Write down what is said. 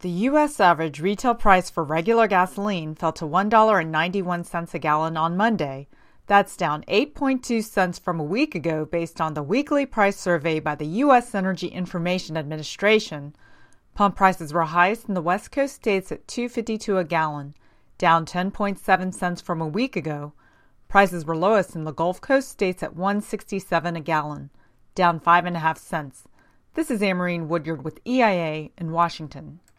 The U.S. average retail price for regular gasoline fell to $1.91 a gallon on Monday. That's down 8.2 cents from a week ago based on the weekly price survey by the U.S. Energy Information Administration. Pump prices were highest in the West Coast states at $2.52 a gallon, down 10.7 cents from a week ago. Prices were lowest in the Gulf Coast states at $1.67 a gallon, down 5.5 cents. This is Amarine Woodyard with EIA in Washington.